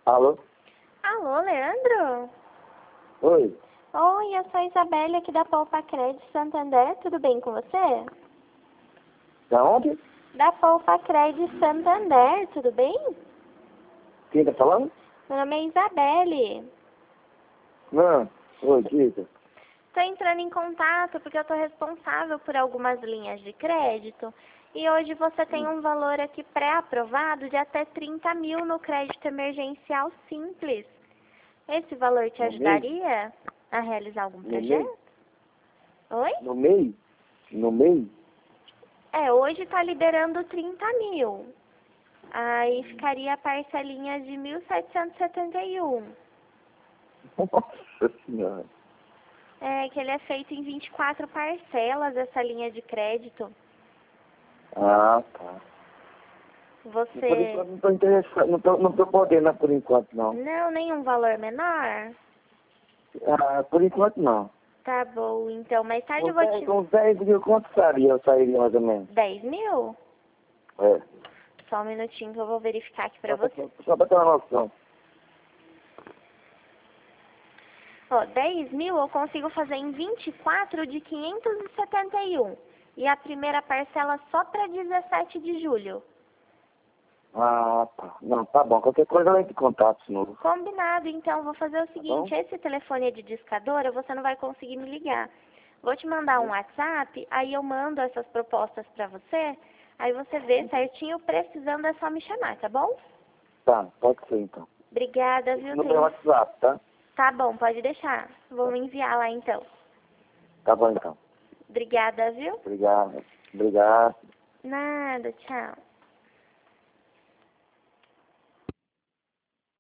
Alô? Alô, Leandro? Oi? Oi, eu sou a Isabelle aqui da Poupa Crédito Santander, tudo bem com você? Da onde? Da Poupa Crédito Santander, tudo bem? Quem tá falando? Meu nome é Isabelle. Não. Oi, diga. Estou entrando em contato porque eu estou responsável por algumas linhas de crédito e hoje você tem um valor aqui pré-aprovado de até 30 mil no crédito emergencial simples. Esse valor te No mês? ajudaria a realizar algum No mês? projeto? Oi? No mês? No mês? Hoje está liberando 30 mil. Aí ficaria a parcelinha de 1.771. Nossa senhora. É que ele é feito em 24 parcelas, essa linha de crédito. Ah, tá. Por Você... enquanto não tô interessado, não tô podendo por enquanto não. Não, nenhum valor menor? Ah, por enquanto não. Tá bom, então mais tarde eu vou te... Com uns 10 mil, quanto seria? Eu sairia mais ou menos? 10 mil? É. Só um minutinho que eu vou verificar aqui pra você. Só pra ter uma noção. Ó, 10 mil eu consigo fazer em 24 de 571. E a primeira parcela só para 17 de julho. Ah, tá. Não, tá bom. Qualquer coisa eu entro em contato de novo. Combinado, então vou fazer o Tá seguinte, bom? esse telefone é de discadora, você não vai conseguir me ligar. Vou te mandar um WhatsApp, aí eu mando essas propostas pra você, aí você vê certinho, precisando é só me chamar, tá bom? Tá, pode ser então. Obrigada, viu? No meu WhatsApp, tá? Tá bom, pode deixar. Vou me enviar lá então. Tá bom então. Obrigada, viu? Obrigado. Obrigado. Nada, tchau.